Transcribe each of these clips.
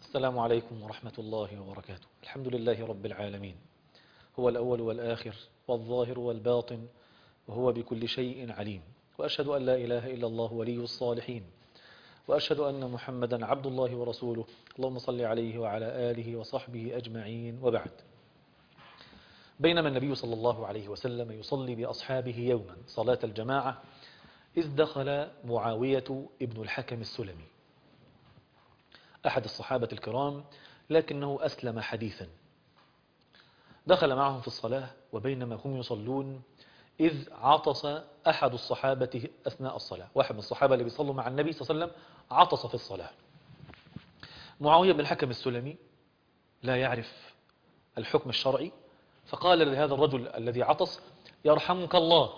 السلام عليكم ورحمة الله وبركاته. الحمد لله رب العالمين، هو الأول والآخر والظاهر والباطن، وهو بكل شيء عليم. وأشهد أن لا إله إلا الله ولي الصالحين، وأشهد أن محمدا عبد الله ورسوله. اللهم صل عليه وعلى آله وصحبه أجمعين، وبعد. بينما النبي صلى الله عليه وسلم يصلي بأصحابه يوما صلاة الجماعة، إذ دخل معاوية ابن الحكم السلمي، أحد الصحابة الكرام، لكنه أسلم حديثا. دخل معهم في الصلاة، وبينما هم يصلون إذ عطس أحد الصحابة أثناء الصلاة. واحد من الصحابة اللي بيصلوا مع النبي صلى الله عليه وسلم عطس في الصلاة. معاوية بن الحكم السلمي لا يعرف الحكم الشرعي، فقال لهذا الرجل الذي عطس: يرحمك الله.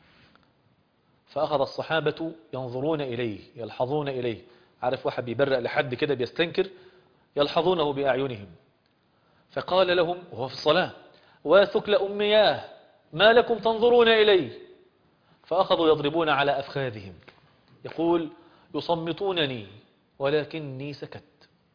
فأخذ الصحابة ينظرون إليه يلحظون إليه، عارف واحد بيبرأ لحد كده بيستنكر، يلحظونه بأعينهم. فقال لهم وهو في الصلاة: واثكل أمياه، ما لكم تنظرون إلي؟ فأخذوا يضربون على أفخاذهم، يقول: يصمتونني ولكني سكت.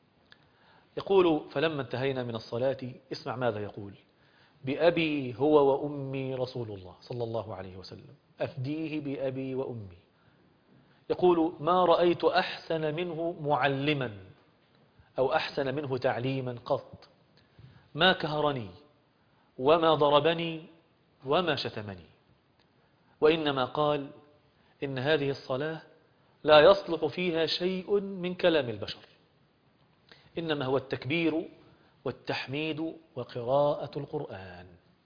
يقول: فلما انتهينا من الصلاة، اسمع ماذا يقول: بأبي هو وأمي رسول الله صلى الله عليه وسلم، أفديه بأبي وأمي. يقول: ما رأيت أحسن منه معلما أو أحسن منه تعليما قط، ما كهرني وما ضربني وما شتمني، وإنما قال: إن هذه الصلاة لا يصلح فيها شيء من كلام البشر، إنما هو التكبير والتحميد وقراءة القرآن.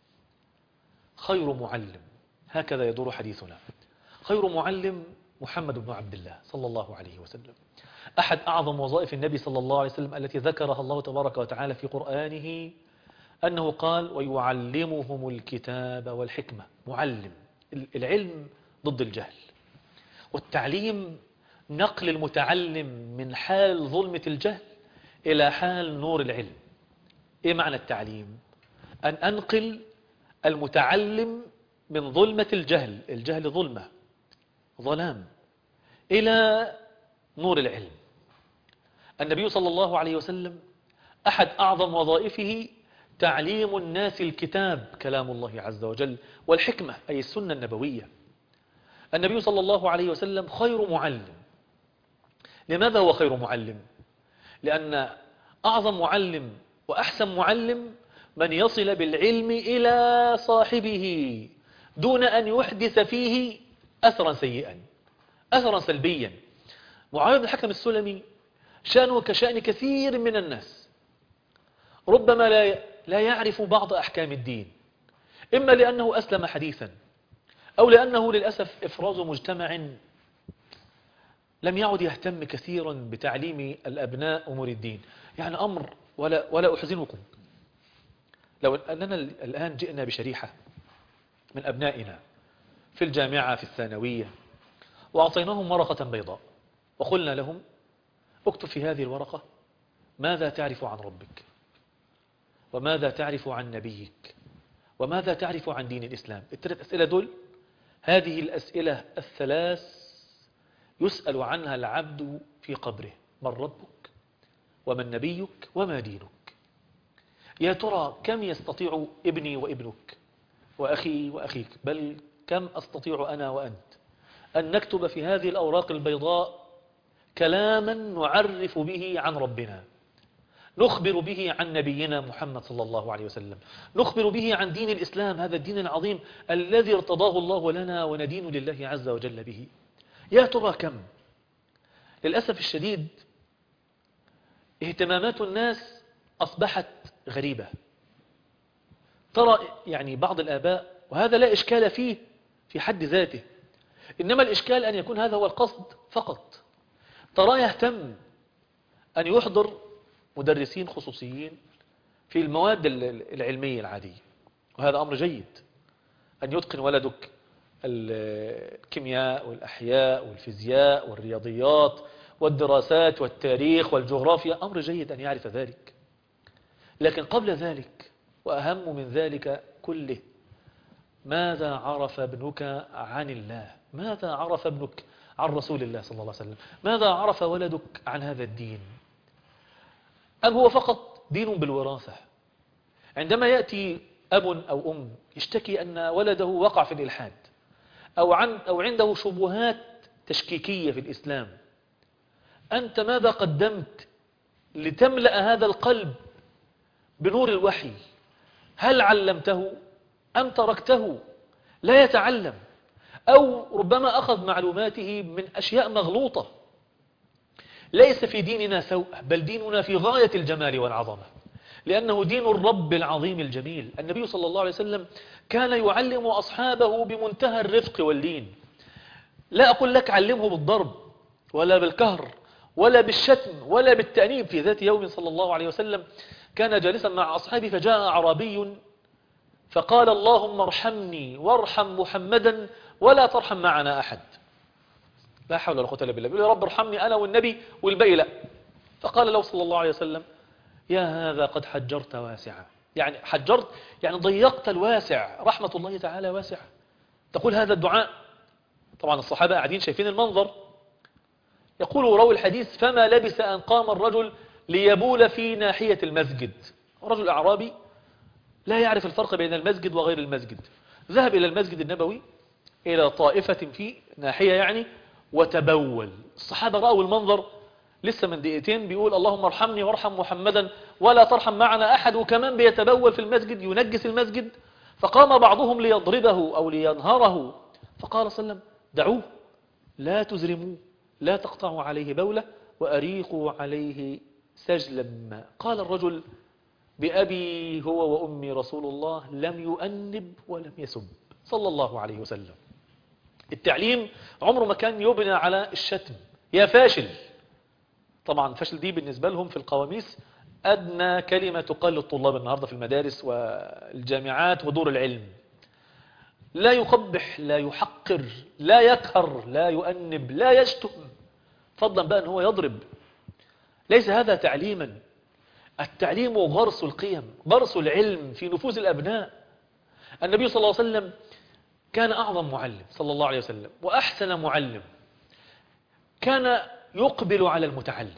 خير معلم، هكذا يدور حديثنا، خير معلم محمد بن عبد الله صلى الله عليه وسلم. أحد أعظم وظائف النبي صلى الله عليه وسلم التي ذكرها الله تبارك وتعالى في قرآنه أنه قال: ويعلمهم الكتاب والحكمة. معلم، العلم ضد الجهل، والتعليم نقل المتعلم من حال ظلمة الجهل إلى حال نور العلم. إيه معنى التعليم؟ أن أنقل المتعلم من ظلمة الجهل، الجهل ظلمة، ظلام، إلى نور العلم. النبي صلى الله عليه وسلم أحد أعظم وظائفه تعليم الناس الكتاب، كلام الله عز وجل، والحكمة أي السنة النبوية. النبي صلى الله عليه وسلم خير معلم. لماذا هو خير معلم؟ لأن أعظم معلم وأحسن معلم من يصل بالعلم إلى صاحبه دون أن يحدث فيه أثرا سيئا، أثرا سلبيا. معاوية بن الحكم السلمي شأنه كشأن كثير من الناس، ربما لا يعرف بعض أحكام الدين، إما لأنه أسلم حديثا، أو لأنه للأسف إفراز مجتمع لم يعد يهتم كثيرا بتعليم الأبناء أمور الدين. يعني أمر ولا أحزنكم لو أننا الآن جئنا بشريحة من أبنائنا في الجامعة في الثانوية، وأعطيناهم ورقة بيضاء وقلنا لهم: اكتب في هذه الورقة ماذا تعرف عن ربك، وماذا تعرف عن نبيك، وماذا تعرف عن دين الإسلام. الثلاث أسئلة دول، هذه الأسئلة الثلاث يسأل عنها العبد في قبره: من ربك، ومن نبيك، وما دينك. يا ترى كم يستطيع ابني وابنك وأخي وأخيك، بل كم أستطيع أنا وأنت أن نكتب في هذه الأوراق البيضاء كلاما نعرف به عن ربنا، نخبر به عن نبينا محمد صلى الله عليه وسلم، نخبر به عن دين الإسلام، هذا الدين العظيم الذي ارتضاه الله لنا وندين لله عز وجل به. يا ترى كم؟ للأسف الشديد اهتمامات الناس أصبحت غريبة. ترى يعني بعض الآباء، وهذا لا إشكال فيه في حد ذاته، إنما الإشكال أن يكون هذا هو القصد فقط. ترى يهتم أن يحضر مدرسين خصوصيين في المواد العلمية العادية، وهذا أمر جيد. أن يتقن ولدك الكيمياء والأحياء والفيزياء والرياضيات والدراسات والتاريخ والجغرافيا، أمر جيد أن يعرف ذلك. لكن قبل ذلك وأهم من ذلك كله، ماذا عرف ابنك عن الله؟ ماذا عرف ابنك عن رسول الله صلى الله عليه وسلم؟ ماذا عرف ولدك عن هذا الدين؟ أم هو فقط دين بالوراثة؟ عندما يأتي أب أو أم يشتكي أن ولده وقع في الإلحاد أو عنده شبهات تشكيكية في الإسلام، أنت ماذا قدمت لتملأ هذا القلب بنور الوحي؟ هل علمته أم تركته لا يتعلم، أو ربما أخذ معلوماته من أشياء مغلوطة؟ ليس في ديننا سوء، بل ديننا في غاية الجمال والعظمة، لأنه دين الرب العظيم الجميل. النبي صلى الله عليه وسلم كان يعلم أصحابه بمنتهى الرفق واللين. لا أقول لك علمه بالضرب ولا بالكهر ولا بالشتم ولا بالتأنيب. في ذات يوم صلى الله عليه وسلم كان جالسا مع أصحابه، فجاء أعرابي فقال: اللهم ارحمني وارحم محمدا ولا ترحم معنا أحد. لا حول ولا قوة إلا بالله. بيقول: يا رب ارحمني أنا والنبي والباقي لا. فقال له صلى الله عليه وسلم: يا هذا قد حجرت واسعا. يعني حجرت يعني ضيقت الواسع، رحمة الله تعالى واسعة، تقول هذا الدعاء. طبعا الصحابة قاعدين شايفين المنظر. يقول راوي الحديث: فما لبث أن قام الرجل ليبول في ناحية المسجد. رجل أعرابي لا يعرف الفرق بين المسجد وغير المسجد، ذهب إلى المسجد النبوي إلى طائفة في ناحية يعني وتبول. الصحابة رأوا المنظر، لسه من دقيقتين بيقول: اللهم ارحمني وارحم محمدا ولا ترحم معنا أحد، وكمان بيتبول في المسجد ينجس المسجد. فقام بعضهم ليضربه أو لينهره، فقال صلى الله عليه وسلم: دعوه، لا تزرموه، لا تقطعوا عليه بولة، وأريقوا عليه سجلا ماء. قال الرجل: بأبي هو وأمي رسول الله لم يؤنب ولم يسب صلى الله عليه وسلم. التعليم عمره ما كان يبنى على الشتم، يا فاشل. طبعا فاشل دي بالنسبة لهم في القواميس أدنى كلمة تقال للطلاب النهاردة في المدارس والجامعات ودور العلم. لا يقبح، لا يحقر، لا يكهر، لا يؤنب، لا يشتم، فضلا بقى أن هو يضرب. ليس هذا تعليما. التعليم غرس القيم، غرس العلم في نفوس الأبناء. النبي صلى الله عليه وسلم كان أعظم معلم صلى الله عليه وسلم وأحسن معلم. كان يقبل على المتعلم.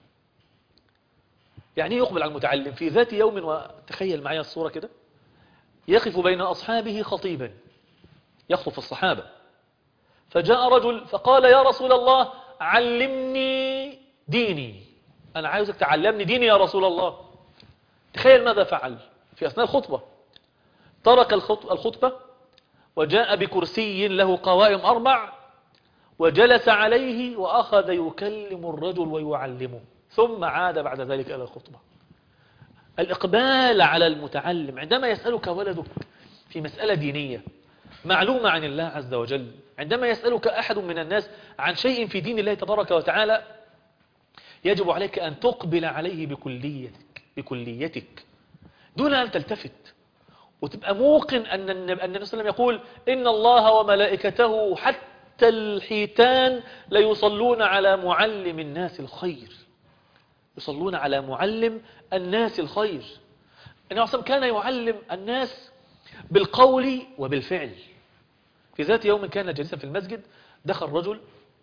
يعني يقبل على المتعلم في ذات يوم، وتخيل معي الصورة كده، يقف بين أصحابه خطيبا يخطب الصحابة، فجاء رجل فقال: يا رسول الله علمني ديني، أنا عايزك تعلمني ديني يا رسول الله. تخيل ماذا فعل في أثناء الخطبة. ترك الخطبة وجاء بكرسي له قوائم 4 وجلس عليه وأخذ يكلم الرجل ويعلمه، ثم عاد بعد ذلك إلى الخطبة. الإقبال على المتعلم. عندما يسألك ولدك في مسألة دينية معلومة عن الله عز وجل، عندما يسألك أحد من الناس عن شيء في دين الله تبارك وتعالى، يجب عليك أن تقبل عليه بكليتك دون أن تلتفت، وتبقى موقن أن النبي صلى الله عليه وسلم يقول: إن الله وملائكته حتى الحيتان ليصلون على معلم الناس الخير. يصلون على معلم الناس الخير. النبي صلى الله عليه وسلم كان يعلم الناس بالقول وبالفعل. في ذات يوم كان جالسا في المسجد، دخل رجل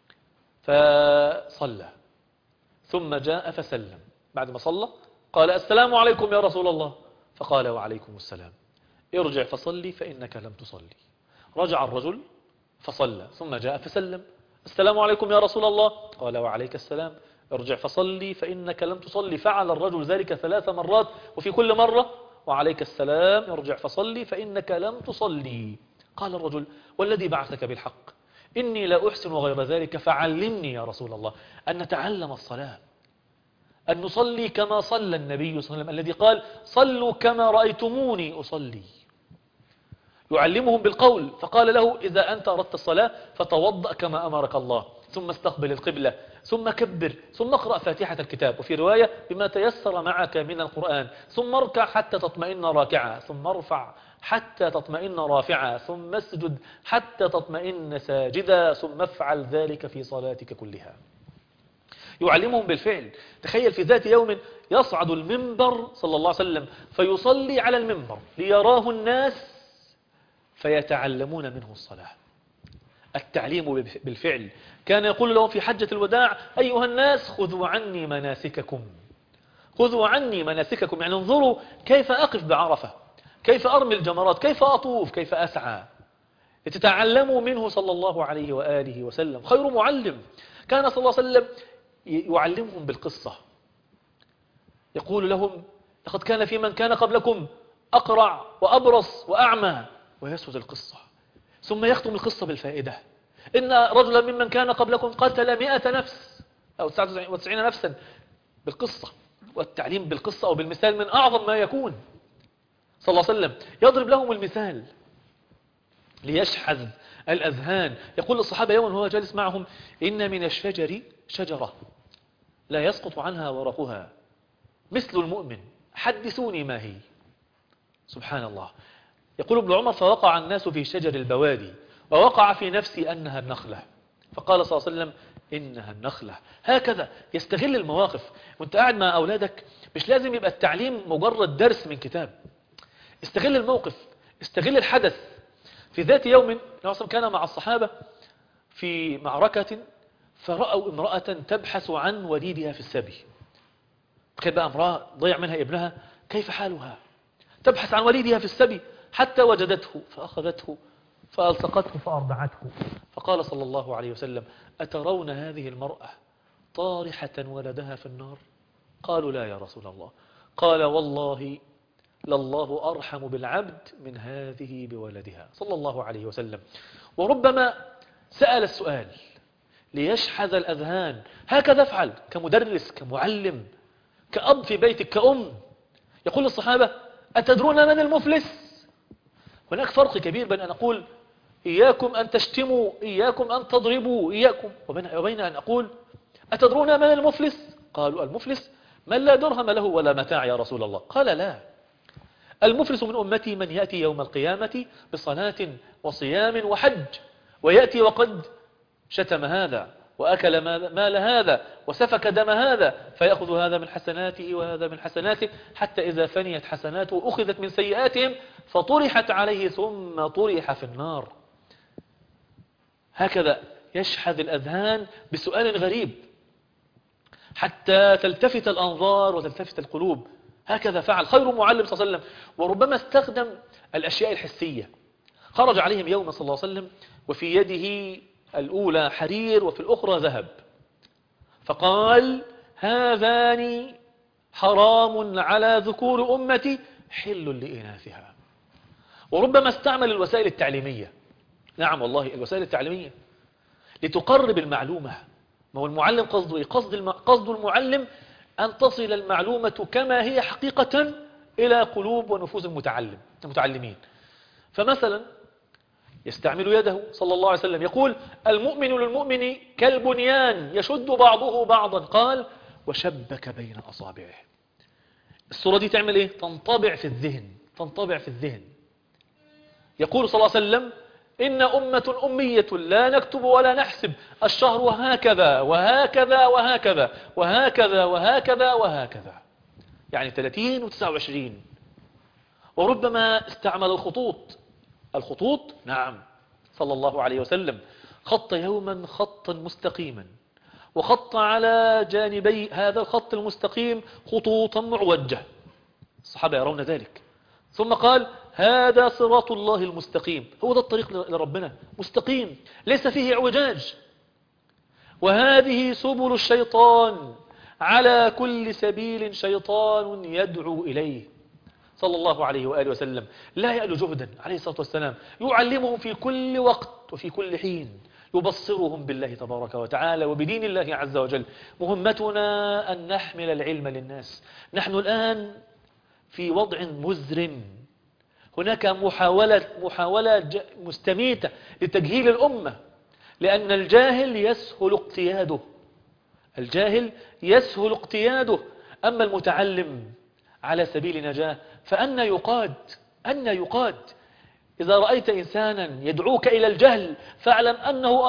فصلى ثم جاء فسلم. بعد ما صلى قال: السلام عليكم يا رسول الله. فقال: وعليكم السلام. ارجع فصلي فإنك لم تصلي. رجع الرجل فصلى ثم جاء فسلم: السلام عليكم يا رسول الله. قال: وعليك السلام. ارجع فصلي فإنك لم تصلي. فعل الرجل ذلك 3 مرات، وفي كل مرة: وعليك السلام، ارجع فصلي فإنك لم تصلي. قال الرجل: والذي بعثك بالحق إني لا أحسن غير ذلك، فعلمني يا رسول الله أن نتعلم الصلاة، أن نصلي كما صلى النبي صلى الله عليه وسلم الذي قال: صلوا كما رأيتموني أصلي. يعلمهم بالقول. فقال له: إذا أنت أردت الصلاة فتوضأ كما أمرك الله، ثم استقبل القبلة، ثم كبر، ثم اقرأ فاتحة الكتاب، وفي رواية: بما تيسر معك من القرآن، ثم اركع حتى تطمئن راكعا، ثم ارفع حتى تطمئن رافعا، ثم اسجد حتى تطمئن ساجدا، ثم افعل ذلك في صلاتك كلها. يعلمهم بالفعل. تخيل في ذات يوم يصعد المنبر صلى الله عليه وسلم فيصلي على المنبر ليراه الناس فيتعلمون منه الصلاة. التعليم بالفعل. كان يقول لهم في حجة الوداع: أيها الناس خذوا عني مناسككم، خذوا عني مناسككم، يعني انظروا كيف أقف بعرفة، كيف أرمي الجمرات، كيف أطوف، كيف أسعى، لتتعلموا منه صلى الله عليه وآله وسلم. خير معلم. كان صلى الله عليه وسلم يعلمهم بالقصة، يقول لهم لقد كان في من كان قبلكم أقرع وأبرص وأعمى، ويسرد القصة ثم يختم القصة بالفائدة. إن رجلا ممن كان قبلكم قتل 100 نفس أو 99 نفسا، بالقصة. والتعليم بالقصة أو بالمثال من أعظم ما يكون. صلى الله عليه وسلم يضرب لهم المثال ليشحذ الأذهان. يقول للصحابة يوما وهو جالس معهم: إن من الشجر شجرة لا يسقط عنها ورقها مثل المؤمن، حدثوني ما هي. سبحان الله. يقول ابن عمر: فوقع الناس في شجر البوادي ووقع في نفسي أنها النخلة، فقال صلى الله عليه وسلم: إنها النخلة. هكذا يستغل المواقف. وانت قاعد مع أولادك مش لازم يبقى التعليم مجرد درس من كتاب. استغل الموقف، استغل الحدث. في ذات يوم كان مع الصحابة في معركة، فرأوا امرأة تبحث عن وليدها في السبي. تخيل بقى امرأة ضيع منها ابنها، كيف حالها؟ تبحث عن وليدها في السبي حتى وجدته فأخذته فألصقته فأرضعته. فقال صلى الله عليه وسلم: أترون هذه المرأة طارحة ولدها في النار؟ قالوا: لا يا رسول الله. قال: والله لله أرحم بالعبد من هذه بولدها، صلى الله عليه وسلم. وربما سأل السؤال ليشحذ الأذهان. هكذا افعل كمدرس، كمعلم، كأب في بيتك، كأم. يقول للصحابة: أتدرون من المفلس؟ هناك فرق كبير بين أن أقول إياكم أن تشتموا، إياكم أن تضربوا، إياكم، وبين أن أقول: أتدرون من المفلس؟ قالوا: المفلس من لا درهم له ولا متاع يا رسول الله. قال: لا، المفلس من أمتي من يأتي يوم القيامة بصلاة وصيام وحج، ويأتي وقد شتم هذا وأكل مال هذا وسفك دم هذا، فيأخذ هذا من حسناته وهذا من حسناته، حتى إذا فنيت حسناته أخذت من سيئاتهم فطرحت عليه ثم طرح في النار. هكذا يشحذ الأذهان بسؤال غريب حتى تلتفت الأنظار وتلتفت القلوب. هكذا فعل خير معلم صلى الله عليه وسلم. وربما استخدم الأشياء الحسية. خرج عليهم يوم صلى الله عليه وسلم وفي يده الأولى حرير وفي الأخرى ذهب، فقال: هذان حرام على ذكور أمتي حل لإناثها. وربما استعمل الوسائل التعليمية. نعم والله، الوسائل التعليمية لتقرب المعلومة. ما هو المعلم قصده إيه؟ قصد المعلم أن تصل المعلومة كما هي حقيقة إلى قلوب ونفوس المتعلمين. فمثلا يستعمل يده صلى الله عليه وسلم، يقول: المؤمن للمؤمن كالبنيان يشد بعضه بعضا، قال: وشبك بين أصابعه. الصورة دي تعمل إيه؟ تنطبع في الذهن، تنطبع في الذهن. يقول صلى الله عليه وسلم: إن أمة أمية لا نكتب ولا نحسب، الشهر هكذا وهكذا وهكذا وهكذا وهكذا وهكذا، يعني 30 و29. وربما استعمل الخطوط. نعم، صلى الله عليه وسلم خط يوما خطا مستقيما، وخط على جانبي هذا الخط المستقيم خطوطا معوجة، الصحابة يرون ذلك. ثم قال: هذا صراط الله المستقيم، هو ده الطريق لربنا، مستقيم ليس فيه اعوجاج. وهذه سبل الشيطان، على كل سبيل شيطان يدعو إليه، صلى الله عليه وآله وسلم. لا يأل جهدا عليه الصلاة والسلام، يعلمهم في كل وقت وفي كل حين، يبصرهم بالله تبارك وتعالى وبدين الله عز وجل. مهمتنا أن نحمل العلم للناس. نحن الآن في وضع مزرم، هناك محاولة مستميتة لتجهيل الأمة، لأن الجاهل يسهل اقتياده. أما المتعلم على سبيل نجاة فأن يقاد. إذا رأيت إنسانا يدعوك إلى الجهل فاعلم أنه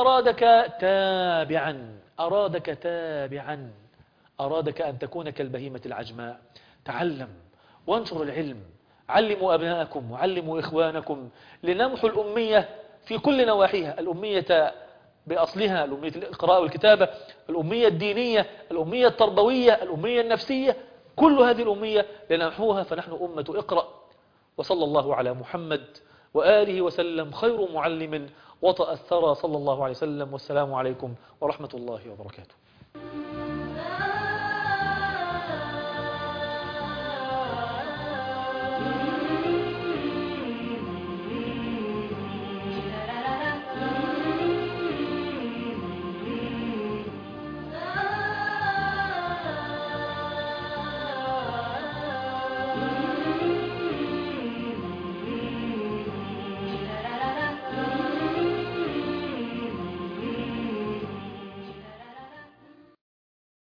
أرادك أن تكون كالبهيمة العجماء. تعلم وانشر العلم، علموا أبناءكم وعلموا إخوانكم، لنمحو الأمية في كل نواحيها، الأمية بأصلها، الأمية القراءة والكتابة، الأمية الدينية، الأمية التربوية، الأمية النفسية، كل هذه الأمية لنمحوها فنحن أمة اقرأ. وصلى الله على محمد وآله وسلم خير معلم وطأ الثرى صلى الله عليه وسلم. والسلام عليكم ورحمة الله وبركاته.